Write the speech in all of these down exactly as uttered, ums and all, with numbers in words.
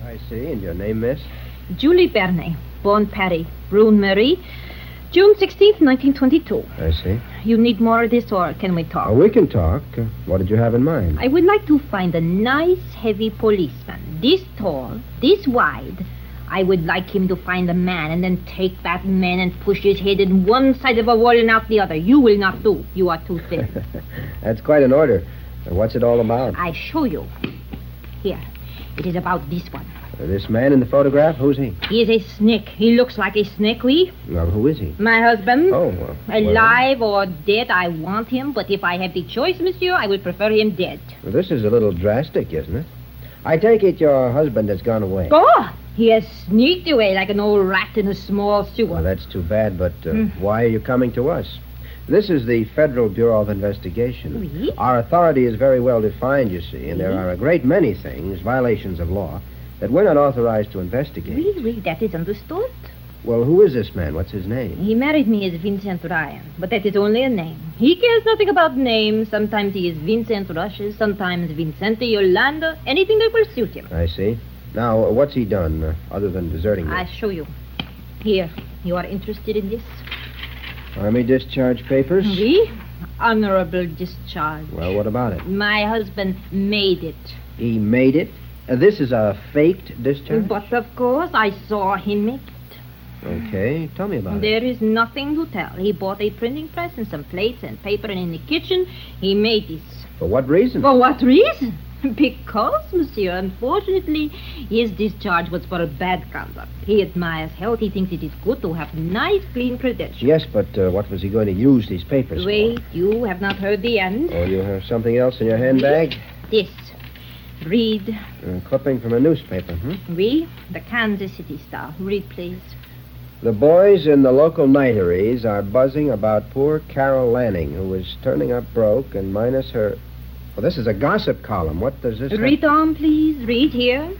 I see. And your name, miss? Julie Bernet, born Paris, Brune Marie, June sixteenth, nineteen twenty-two. I see. You need more of this, or can we talk? Oh, we can talk. Uh, what did you have in mind? I would like to find a nice, heavy policeman, this tall, this wide. I would like him to find a man and then take that man and push his head in one side of a wall and out the other. You will not do. You are too thin. That's quite an order. Uh, what's it all about? I show you. Here. It is about this one. Uh, this man in the photograph, who's he? He is a snake. He looks like a snake, oui? Well, who is he? My husband. Oh, well. Alive or dead, I want him. But if I have the choice, monsieur, I would prefer him dead. Well, this is a little drastic, isn't it? I take it your husband has gone away. Oh! He has sneaked away like an old rat in a small sewer. Well, that's too bad, but uh, Mm. why are you coming to us? This is the Federal Bureau of Investigation. Oui? Our authority is very well defined, you see, and there Oui? are a great many things, violations of law, that we're not authorized to investigate. Oui, oui, that is understood. Well, who is this man? What's his name? He married me as Vincent Ryan, but that is only a name. He cares nothing about names. Sometimes he is Vincent Rushes, sometimes Vincente Yolanda, anything that will suit him. I see. Now, uh, what's he done, uh, other than deserting you? I'll show you. Here, you are interested in this? Army discharge papers? Oui? Honorable discharge. Well, what about it? My husband made it. He made it? Uh, this is a faked discharge? But of course, I saw him make it. Okay, tell me about it. There is nothing to tell. He bought a printing press and some plates and paper, and in the kitchen, he made this. For what reason? For what reason? Because, monsieur, unfortunately, his discharge was for bad conduct. He admires health. He thinks it is good to have nice, clean credentials. Yes, but uh, what was he going to use these papers Wait, you have not heard the end. for? Oh, you have something else in your handbag? This. Read. A clipping from a newspaper, hmm? Read. The Kansas City Star. Read, please. The boys in the local nighteries are buzzing about poor Carol Lanning, who is turning up broke and minus her... Well, this is a gossip column. What does this... Read on, please. Read here.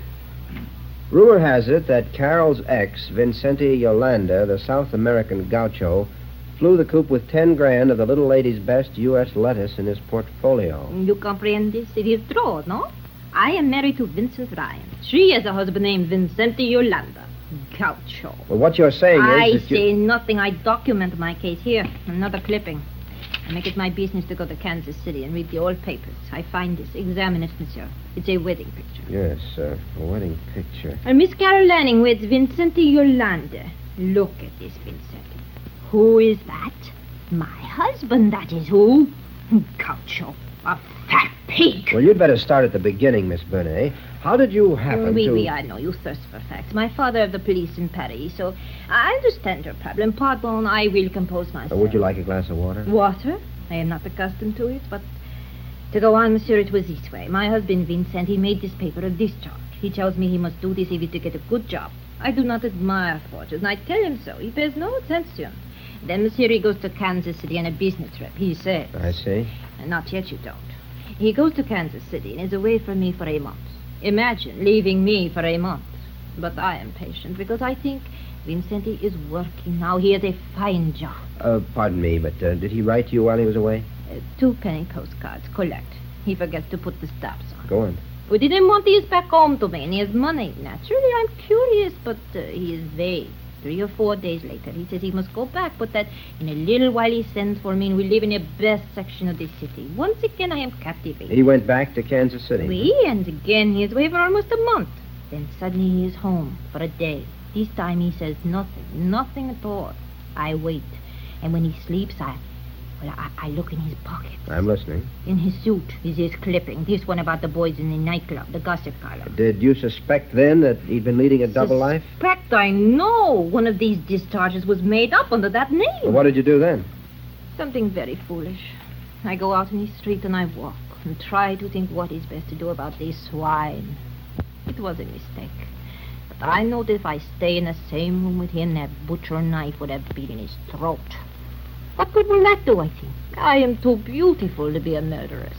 Rumor has it that Carol's ex, Vincente Yolanda, the South American gaucho, flew the coop with ten grand of the little lady's best U S lettuce in his portfolio. You comprehend this? It is true, no? I am married to Vincent Ryan. She has a husband named Vincente Yolanda. Gaucho. Well, what you're saying I is that say you... nothing. I document my case. Here, another clipping. I make it my business to go to Kansas City and read the old papers. I find this. Examine it, monsieur. It's a wedding picture. Yes, uh, a wedding picture. And Miss Carol Lanning with Vincente Yolanda. Look at this, Vincente. Who is that? My husband, that is who. Gaucho. A fat pig. Well, you'd better start at the beginning, Miss Bernet. How did you happen oui, to... Oui, I know. You thirst for facts. My father of the police in Paris, so I understand your problem. Pardon, I will compose myself. Uh, would you like a glass of water? Water? I am not accustomed to it, but to go on, monsieur, it was this way. My husband, Vincent, he made this paper of discharge. He tells me he must do this if he's to get a good job. I do not admire fortunes, and I tell him so. He pays no attention. Then, monsieur, he goes to Kansas City on a business trip. He says... I see. And not yet, you don't. He goes to Kansas City and is away from me for a month. Imagine leaving me for a month. But I am patient because I think Vincente is working now. He has a fine job. Uh, pardon me, but uh, did he write to you while he was away? Uh, two penny postcards. Collect. He forgets to put the stops on. Go on. Within a month, he is back home to me, and he has money. Naturally, I'm curious, but uh, he is vague. Three or four days later, he says he must go back, but that in a little while he sends for me, and we live in the best section of the city. Once again, I am captivated. He went back to Kansas City. Oui, and again he is away for almost a month. Then suddenly he is home for a day. This time he says nothing, nothing at all. I wait, and when he sleeps, I, well, I, I look in his pockets. I'm listening. In his suit is his clipping. This one about the boys in the nightclub, the gossip column. Did you suspect then that he'd been leading a double life? Suspect? I know. One of these discharges was made up under that name. Well, what did you do then? Something very foolish. I go out in the street and I walk and try to think what is best to do about this swine. It was a mistake. But I know that if I stay in the same room with him, that butcher knife would have been in his throat. What good will that do, I think? I am too beautiful to be a murderess.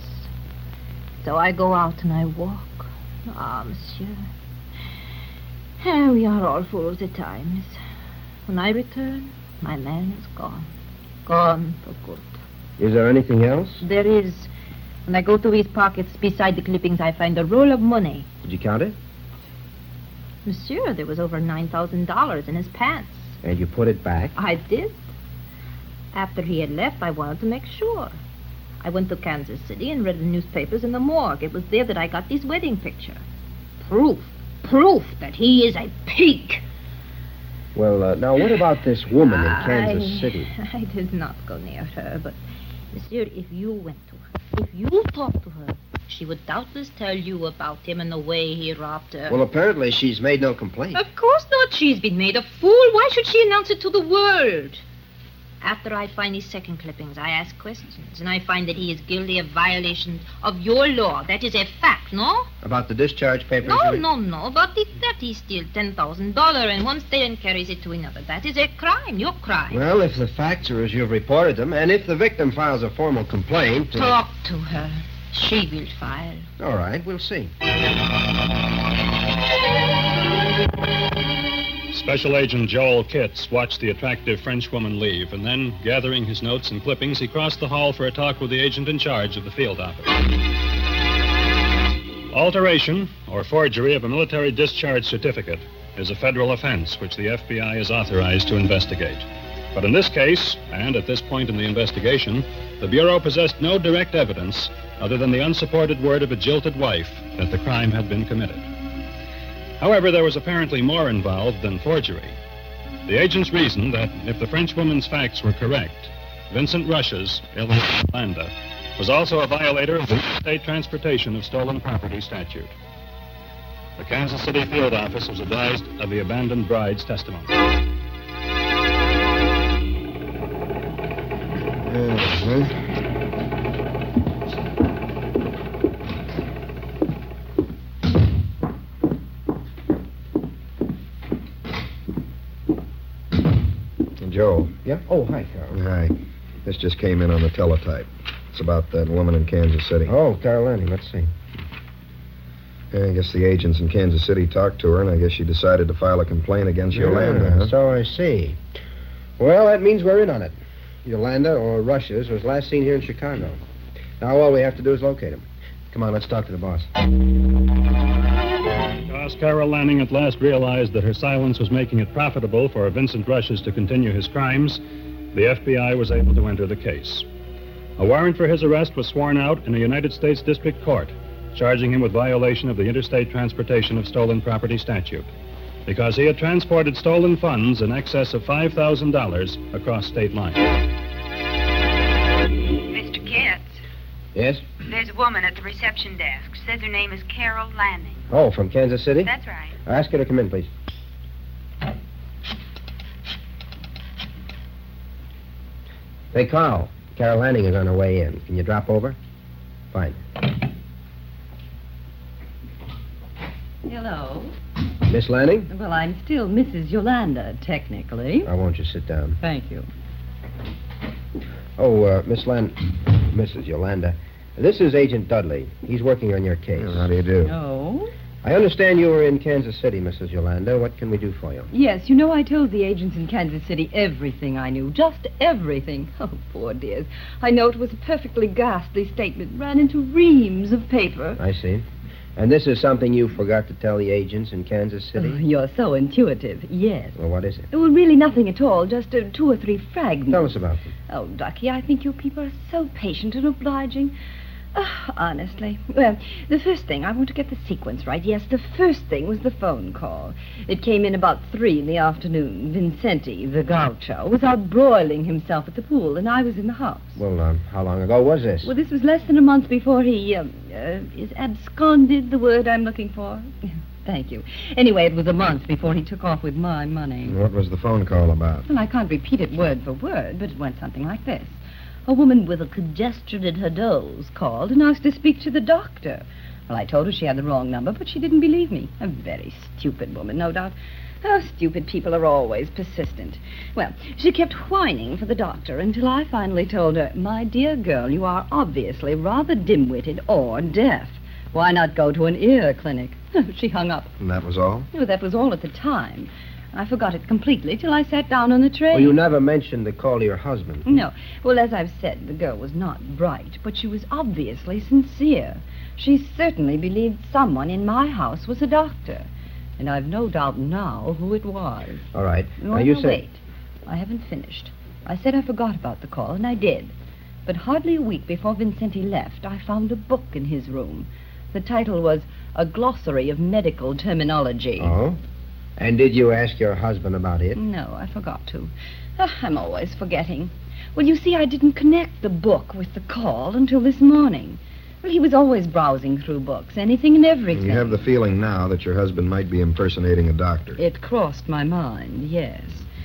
So I go out and I walk. Ah, monsieur. We are all fools at times. When I return, my man is gone. Gone for good. Is there anything else? There is. When I go to his pockets, beside the clippings, I find a roll of money. Did you count it? Monsieur, there was over nine thousand dollars in his pants. And you put it back? I did. After he had left, I wanted to make sure. I went to Kansas City and read the newspapers in the morgue. It was there that I got this wedding picture. Proof, proof that he is a pig. Well, uh, now, what about this woman in Kansas I, City? I did not go near her, but, Monsieur, if you went to her, if you talked to her, she would doubtless tell you about him and the way he robbed her. Well, apparently she's made no complaint. Of course not. She's been made a fool. Why should she announce it to the world? After I find these second clippings, I ask questions, and I find that he is guilty of violation of your law. That is a fact, no? About the discharge papers? No, no, no. About the theft, he steals ten thousand dollars in one state and carries it to another. That is a crime, your crime. Well, if the facts are as you've reported them, and if the victim files a formal complaint... Uh... Talk to her. She will file. All right, we'll see. Special Agent Joel Kitts watched the attractive Frenchwoman leave, and then, gathering his notes and clippings, he crossed the hall for a talk with the agent in charge of the field office. Alteration, or forgery of a military discharge certificate, is a federal offense which the F B I is authorized to investigate. But in this case, and at this point in the investigation, the Bureau possessed no direct evidence other than the unsupported word of a jilted wife that the crime had been committed. However, there was apparently more involved than forgery. The agents reasoned that if the Frenchwoman's facts were correct, Vincent Rush's, alias Yolanda, was also a violator of the State Transportation of Stolen Property statute. The Kansas City field office was advised of the abandoned bride's testimony. Uh-huh. Joe. Yeah? Oh, hi, Carol. Hi. This just came in on the teletype. It's about that woman in Kansas City. Oh, Carol Lanning. Let's see. Yeah, I guess the agents in Kansas City talked to her, and I guess she decided to file a complaint against Yeah, Yolanda. Huh? So I see. Well, that means we're in on it. Yolanda, or Rush's, was last seen here in Chicago. Now all we have to do is locate him. Come on, let's talk to the boss. Because Carol Lanning at last realized that her silence was making it profitable for Vincent Rush's to continue his crimes, the F B I was able to enter the case. A warrant for his arrest was sworn out in a United States District Court, charging him with violation of the Interstate Transportation of Stolen Property statute, because he had transported stolen funds in excess of five thousand dollars across state lines. Mister Kitts, Yes? there's a woman at the reception desk. Says her name is Carol Lanning. Oh, from Kansas City? That's right. Ask her to come in, please. Hey, Carl. Carol Lanning is on her way in. Can you drop over? Fine. Hello. Miss Lanning? Well, I'm still Missus Yolanda, technically. I won't you sit down. Thank you. Oh, uh, Miss Lan... Missus Yolanda. This is Agent Dudley. He's working on your case. How do you do? Oh? I understand you were in Kansas City, Missus Yolanda. What can we do for you? Yes, you know, I told the agents in Kansas City everything I knew. Just everything. Oh, poor dears. I know it was a perfectly ghastly statement. Ran into reams of paper. I see. And this is something you forgot to tell the agents in Kansas City? Oh, you're so intuitive. Yes. Well, what is it? Well, really nothing at all. Just uh, two or three fragments. Tell us about them. Oh, Ducky, I think you people are so patient and obliging. Oh, honestly. Well, the first thing, I want to get the sequence right. Yes, the first thing was the phone call. It came in about three in the afternoon. Vincenti, the gaucho, was out broiling himself at the pool, and I was in the house. Well, um, how long ago was this? Well, this was less than a month before he, um, uh, is absconded the word I'm looking for? Thank you. Anyway, it was a month before he took off with my money. What was the phone call about? Well, I can't repeat it word for word, but it went something like this. A woman with a congestion in her nose called and asked to speak to the doctor. Well, I told her she had the wrong number, but she didn't believe me. A very stupid woman, no doubt. Oh, stupid people are always persistent. Well, she kept whining for the doctor until I finally told her, my dear girl, you are obviously rather dim-witted or deaf. Why not go to an ear clinic? She hung up. And that was all? Oh, that was all at the time. I forgot it completely till I sat down on the train. Well, you never mentioned the call to your husband. No. Well, as I've said, the girl was not bright, but she was obviously sincere. She certainly believed someone in my house was a doctor. And I've no doubt now who it was. All right. No, Now, you no, say... wait. I haven't finished. I said I forgot about the call, and I did. But hardly a week before Vincenti left, I found a book in his room. The title was A Glossary of Medical Terminology. Oh? And did you ask your husband about it? No, I forgot to. Ah, I'm always forgetting. Well, you see, I didn't connect the book with the call until this morning. Well, he was always browsing through books, anything and everything. You have the feeling now that your husband might be impersonating a doctor. It crossed my mind, yes.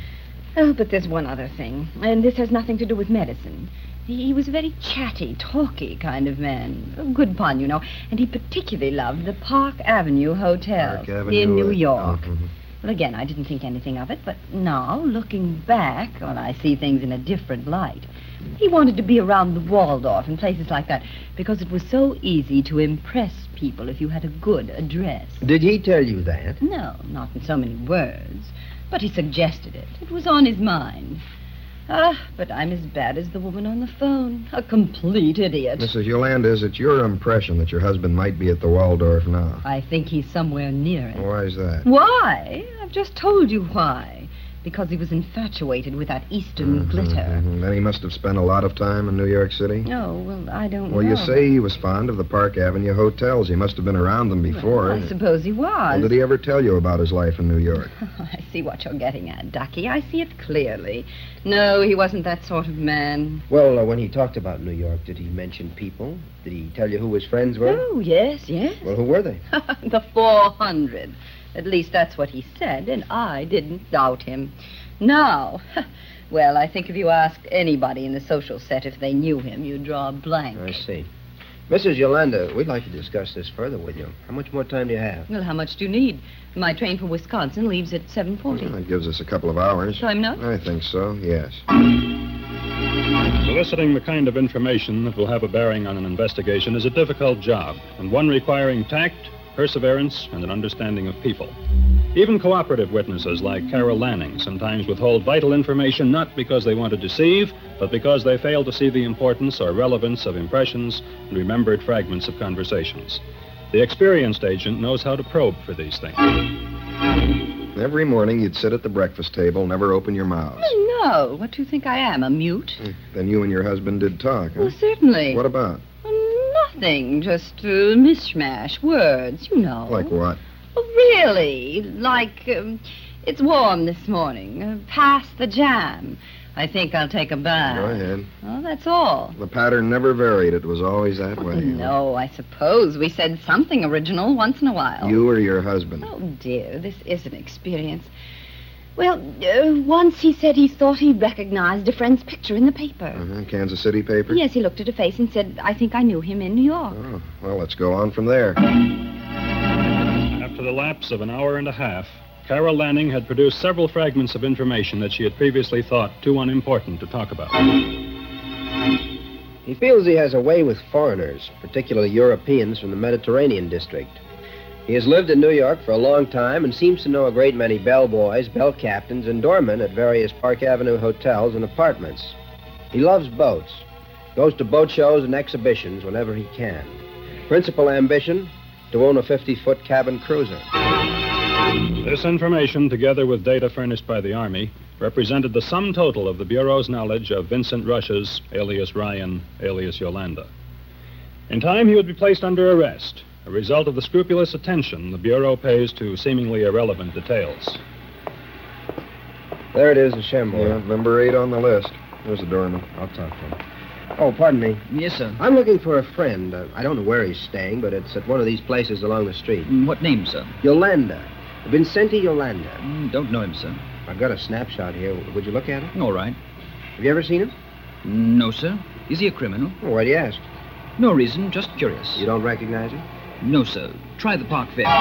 Oh, but there's one other thing, and this has nothing to do with medicine. He, he was a very chatty, talky kind of man. Oh, good pun, you know. And he particularly loved the Park Avenue Hotel Park Avenue, in New uh, York. oh, mhm. Well, again, I didn't think anything of it, but now, looking back, well, I see things in a different light. He wanted to be around the Waldorf and places like that because it was so easy to impress people if you had a good address. Did he tell you that? No, not in so many words. But he suggested it. It was on his mind. Ah, but I'm as bad as the woman on the phone. A complete idiot. Missus Yolanda, is it your impression that your husband might be at the Waldorf now? I think he's somewhere near it. Why is that? Why? I've just told you why. Because he was infatuated with that Eastern Mhm, glitter. mhm. Then he must have spent a lot of time in New York City? Oh, well, I don't Well, know. you say he was fond of the Park Avenue hotels. He must have been around them before. Well, I suppose he was. Well, did he ever tell you about his life in New York? I see what you're getting at, Ducky. I see it clearly. No, he wasn't that sort of man. Well, uh, when he talked about New York, did he mention people? Did he tell you who his friends were? Oh, yes, yes. Well, who were they? The four hundred. At least that's what he said, and I didn't doubt him. Now, well, I think if you asked anybody in the social set if they knew him, you'd draw a blank. I see. Missus Yolanda, we'd like to discuss this further with you. How much more time do you have? Well, how much do you need? My train for Wisconsin leaves at seven forty. Well, that gives us a couple of hours. Time enough? I think so, yes. Soliciting the kind of information that will have a bearing on an investigation is a difficult job, and one requiring tact, perseverance, and an understanding of people. Even cooperative witnesses like Carol Lanning sometimes withhold vital information not because they want to deceive, but because they fail to see the importance or relevance of impressions and remembered fragments of conversations. The experienced agent knows how to probe for these things. Every morning you'd sit at the breakfast table, never open your mouths. Oh, no. What do you think I am, a mute? Then you and your husband did talk, huh? Well, certainly. What about? Nothing. Just uh, mishmash. Words, you know. Like what? Oh, really? Like, um, it's warm this morning. Uh, pass the jam. I think I'll take a bath. Go ahead. Oh, that's all. The pattern never varied. It was always that way. No, I suppose we said something original once in a while. You or your husband? Oh, dear, this is an experience. Well, uh, once he said he thought he recognized a friend's picture in the paper. Uh-huh. Kansas City paper? Yes, he looked at a face and said, I think I knew him in New York. Oh, well, let's go on from there. After the lapse of an hour and a half, Carol Lanning had produced several fragments of information that she had previously thought too unimportant to talk about. He feels he has a way with foreigners, particularly Europeans from the Mediterranean district. He has lived in New York for a long time and seems to know a great many bellboys, bell captains, and doormen at various Park Avenue hotels and apartments. He loves boats, goes to boat shows and exhibitions whenever he can. Principal ambition, to own a fifty-foot cabin cruiser. This information, together with data furnished by the Army, represented the sum total of the Bureau's knowledge of Vincent Rush's, alias Ryan, alias Yolanda. In time, he would be placed under arrest, a result of the scrupulous attention the Bureau pays to seemingly irrelevant details. There it is, the Chambord. Yeah, number eight on the list. There's the doorman. I'll talk to him. Oh, pardon me. Yes, sir. I'm looking for a friend. Uh, I don't know where he's staying, but it's at one of these places along the street. Mm, What name, sir? Yolanda. Vincenti Yolanda. Mm, Don't know him, sir. I've got a snapshot here. Would you look at it? All right. Have you ever seen him? No, sir. Is he a criminal? Oh, why do you ask? No reason, just curious. You don't recognize him? No, sir. Try the Park Fair.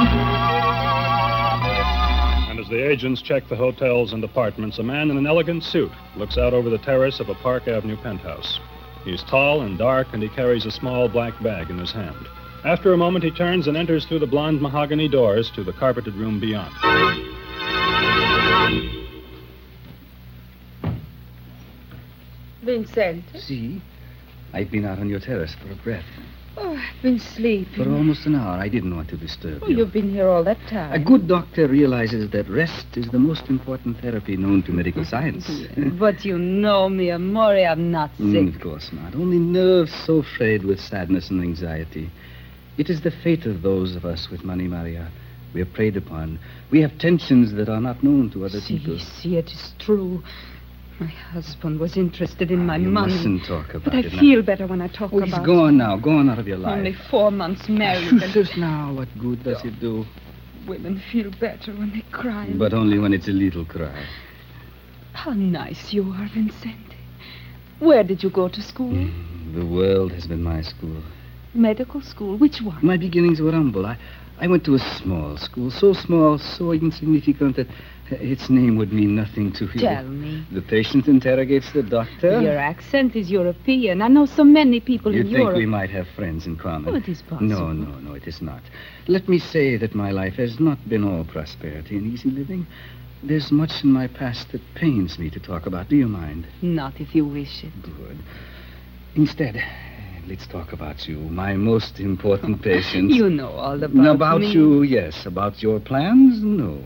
And as the agents check the hotels and apartments, a man in an elegant suit looks out over the terrace of a Park Avenue penthouse. He's tall and dark, and he carries a small black bag in his hand. After a moment, he turns and enters through the blonde mahogany doors to the carpeted room beyond. Vincent. See? I've been out on your terrace for a breath. Oh, I've been sleeping. For almost an hour. I didn't want to disturb Oh, you. you've been here all that time. A good doctor realizes that rest is the most important therapy known to medical science. But you know me, Amore, I'm not sick. Mm, of course not. Only nerves so frayed with sadness and anxiety. It is the fate of those of us with money, Maria. We are preyed upon. We have tensions that are not known to other see, people. See, it is true. My husband was interested in my you money. mustn't talk about but I it now. feel better when I talk Oh, about he's it. gone now. Gone out of your life. Only four months married. Shoot and us now. What good does it do? women feel better when they cry. But only when it's a little cry. How nice you are, Vincente. Where did you go to school? Mm, the world has been my school. Medical school? Which one? My beginnings were humble. I, I went to a small school, so small, so insignificant that its name would mean nothing to you. Tell me. The patient interrogates the doctor. Your accent is European. I know so many people You in think Europe. we might have friends in common? Oh, it is possible. No, no, no, it is not. Let me say that my life has not been all prosperity and easy living. There's much in my past that pains me to talk about. Do you mind? Not if you wish it. Good. Instead, let's talk about you, my most important patient. You know all about About me. you, yes. About your plans, no.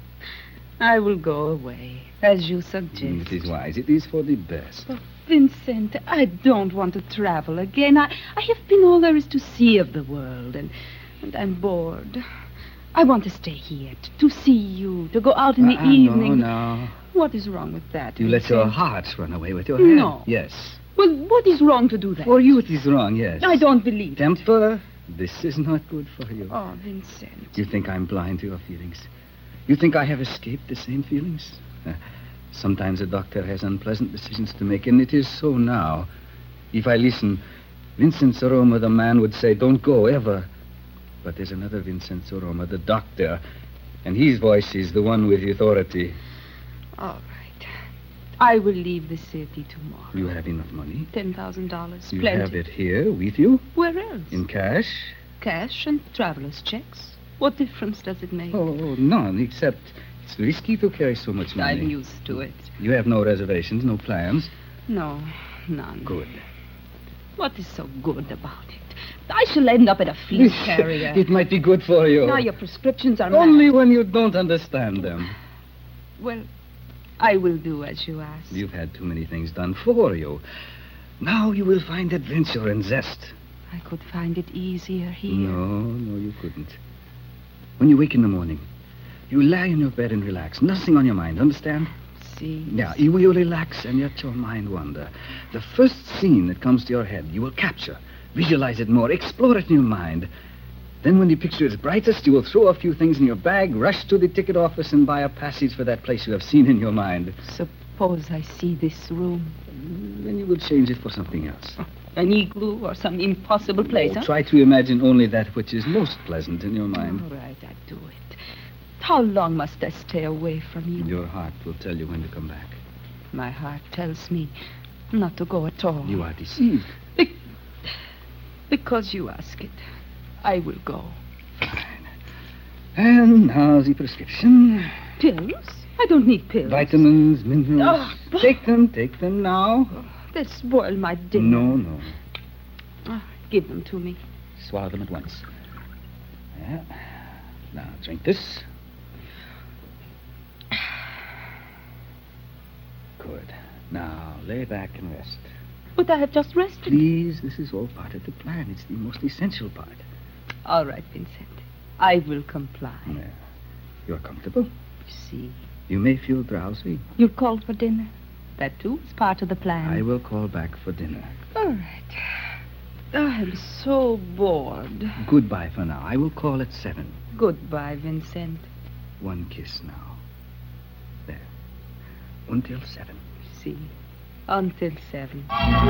I will go away, as you suggest. It is wise. It is for the best. Oh, Vincent, I don't want to travel again. I, I have been all there is to see of the world, and, and I'm bored. I want to stay here, t- to see you, to go out in the Ah, evening. No, no. What is wrong with that, You let Vincent? your heart run away with your head. No. Yes. Well, what is wrong to do that? For you, it is wrong, yes. I don't believe it. Temper, this is not good for you. Oh, Vincent. You think I'm blind to your feelings? You think I have escaped the same feelings? Uh, sometimes a doctor has unpleasant decisions to make, and it is so now. If I listen, Vincent Soroma, the man, would say, don't go, ever. But there's another Vincent Soroma, the doctor, and his voice is the one with authority. All right. I will leave the city tomorrow. You have enough money? Ten thousand dollars. You Plenty. have it here with you? Where else? In cash? Cash and traveler's checks. What difference does it make? Oh, none, except it's risky to carry so much money. I'm used to it. You have no reservations, no plans? No, none. Good. What is so good about it? I shall end up at a fleet carrier. It might be good for you. Now your prescriptions are Only mad. when you don't understand them. Well, I will do as you ask. You've had too many things done for you. Now you will find adventure and zest. I could find it easier here. No, no, you couldn't. When you wake in the morning, you lie in your bed and relax. Nothing on your mind, understand? See? Yeah, you will relax and let your mind wander. The first scene that comes to your head, you will capture. Visualize it more. Explore it in your mind. Then when the picture is brightest, you will throw a few things in your bag, rush to the ticket office, and buy a passage for that place you have seen in your mind. Suppose I see this room. Then you will change it for something else. An igloo or some impossible place, Oh, huh? try to imagine only that which is most pleasant in your mind. All right, I do it. How long must I stay away from you? Your heart will tell you when to come back. My heart tells me not to go at all. You are deceived. Be- because you ask it, I will go. Fine. And now the prescription. Pills? I don't need pills. Vitamins, minerals. Oh, Take them, take them now. They spoil my dinner. No, no. Ah, give them to me. Swallow them at once. Yeah. Now, drink this. Good. Now, lay back and rest. But I have just rested. Please, this is all part of the plan. It's the most essential part. All right, Vincent. I will comply. Yeah. You're comfortable. See. You may feel drowsy. You'll call for dinner. That, too, is part of the plan. I will call back for dinner. All right. I'm so bored. Goodbye for now. I will call at seven. Goodbye, Vincent. One kiss now. There. Until seven. See. Until seven.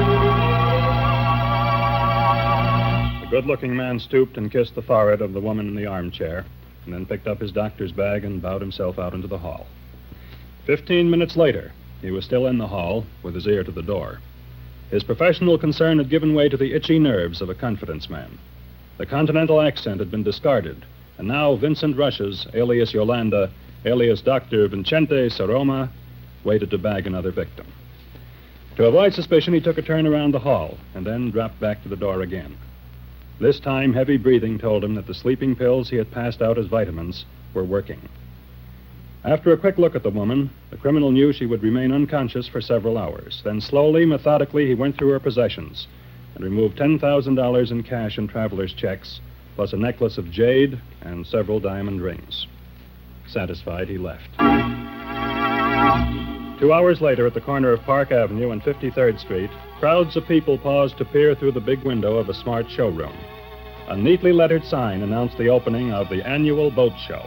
The good-looking man stooped and kissed the forehead of the woman in the armchair, and then picked up his doctor's bag and bowed himself out into the hall. Fifteen minutes later, he was still in the hall, with his ear to the door. His professional concern had given way to the itchy nerves of a confidence man. The continental accent had been discarded, and now Vincent Rushes, alias Yolanda, alias Doctor Vincente Soroma, waited to bag another victim. To avoid suspicion, he took a turn around the hall, and then dropped back to the door again. This time, heavy breathing told him that the sleeping pills he had passed out as vitamins were working. After a quick look at the woman, the criminal knew she would remain unconscious for several hours. Then slowly, methodically, he went through her possessions and removed ten thousand dollars in cash and traveler's checks, plus a necklace of jade and several diamond rings. Satisfied, he left. Two hours later, at the corner of Park Avenue and fifty-third Street, crowds of people paused to peer through the big window of a smart showroom. A neatly lettered sign announced the opening of the annual boat show.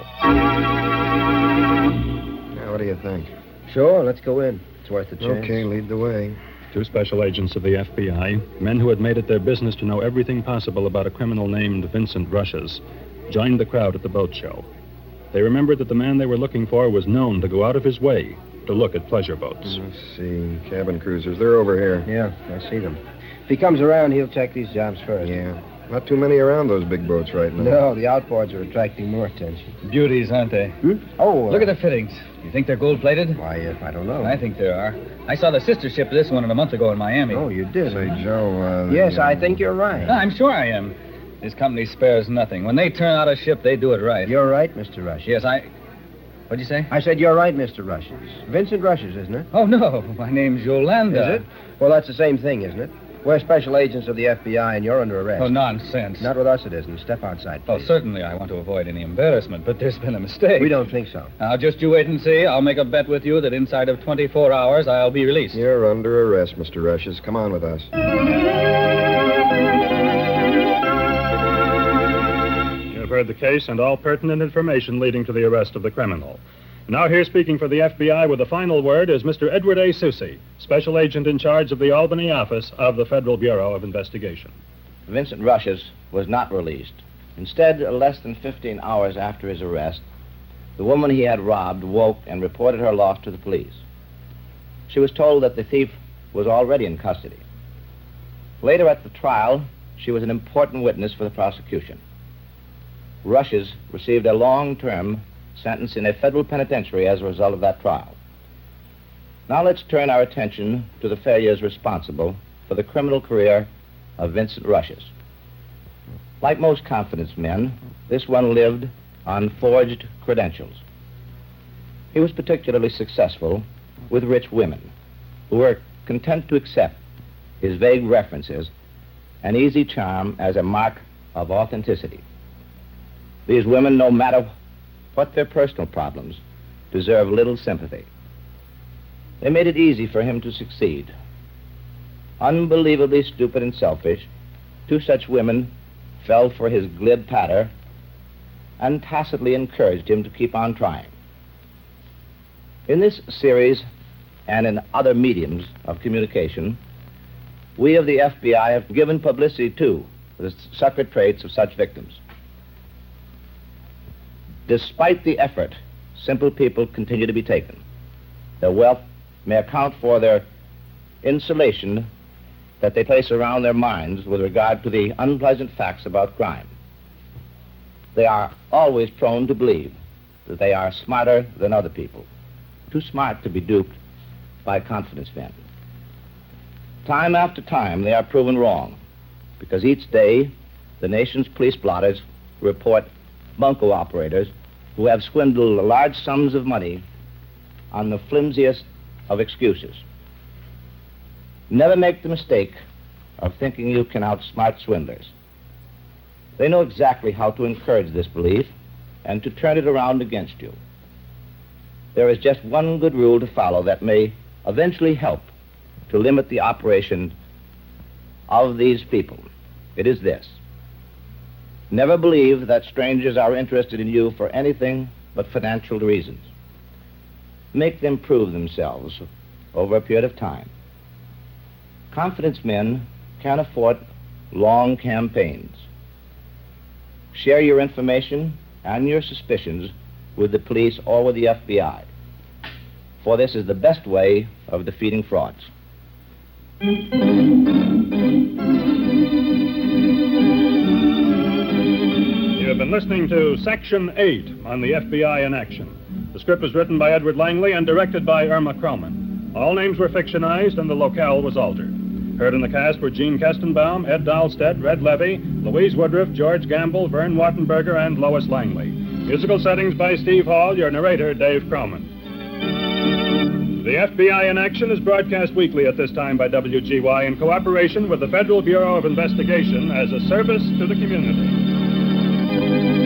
Now, what do you think? Sure, let's go in. It's worth a chance. Okay, lead the way. Two special agents of the F B I, men who had made it their business to know everything possible about a criminal named Vincent Rushes, joined the crowd at the boat show. They remembered that the man they were looking for was known to go out of his way to look at pleasure boats. Let's see. Cabin cruisers. They're over here. Yeah, I see them. If he comes around, he'll check these jobs first. Yeah. Not too many around those big boats right now. No, the outboards are attracting more attention. Beauties, aren't they? Hmm? Oh, uh, Look at the fittings. You think they're gold-plated? Why, uh, I don't know. I think there are. I saw the sister ship to this one a month ago in Miami. Oh, you did? Say, Joe, uh... the, Yes, I uh, think you're right. I'm sure I am. This company spares nothing. When they turn out a ship, they do it right. You're right, Mister Rushes. Yes, I... What'd you say? I said you're right, Mister Rushes. Vincent Rushes, isn't it? Oh, no. My name's Yolanda. Is it? Well, that's the same thing, isn't it? We're special agents of the F B I, and you're under arrest. Oh, nonsense. Not with us, it isn't. Step outside, Oh, please. certainly I want to avoid any embarrassment, but there's been a mistake. We don't think so. Now, just you wait and see. I'll make a bet with you that inside of twenty-four hours, I'll be released. You're under arrest, Mister Rushes. Come on with us. You have heard the case and all pertinent information leading to the arrest of the criminal. Now here speaking for the F B I with the final word is Mister Edward A. Soucy, Special Agent in charge of the Albany office of the Federal Bureau of Investigation. Vincent Rushes was not released. Instead, less than fifteen hours after his arrest, the woman he had robbed woke and reported her loss to the police. She was told that the thief was already in custody. Later at the trial, she was an important witness for the prosecution. Rushes received a long-term sentence in a federal penitentiary as a result of that trial. Now let's turn our attention to the failures responsible for the criminal career of Vincent Rushes. Like most confidence men, this one lived on forged credentials. He was particularly successful with rich women who were content to accept his vague references and easy charm as a mark of authenticity. These women, no matter what their personal problems, deserve little sympathy. They made it easy for him to succeed. Unbelievably stupid and selfish, two such women fell for his glib patter and tacitly encouraged him to keep on trying. In this series and in other mediums of communication, we of the F B I have given publicity to the separate traits of such victims. Despite the effort simple people continue to be taken, their wealth may account for their insulation that they place around their minds with regard to the unpleasant facts about crime. They are always prone to believe that they are smarter than other people, too smart to be duped by confidence men. Time after time, they are proven wrong, because each day the nation's police blotters report bunco operators who have swindled large sums of money on the flimsiest of excuses. Never make the mistake of thinking you can outsmart swindlers. They know exactly how to encourage this belief and to turn it around against you. There is just one good rule to follow that may eventually help to limit the operation of these people. It is this: never believe that strangers are interested in you for anything but financial reasons. Make them prove themselves over a period of time. Confidence men can't afford long campaigns. Share your information and your suspicions with the police or with the F B I, for this is the best way of defeating frauds. You have been listening to Section eight on the F B I in Action. The script was written by Edward Langley and directed by Irma Krellman. All names were fictionized and the locale was altered. Heard in the cast were Gene Kestenbaum, Ed Dahlstedt, Red Levy, Louise Woodruff, George Gamble, Vern Wattenberger, and Lois Langley. Musical settings by Steve Hall, your narrator, Dave Croman. The F B I in Action is broadcast weekly at this time by W G Y in cooperation with the Federal Bureau of Investigation as a service to the community.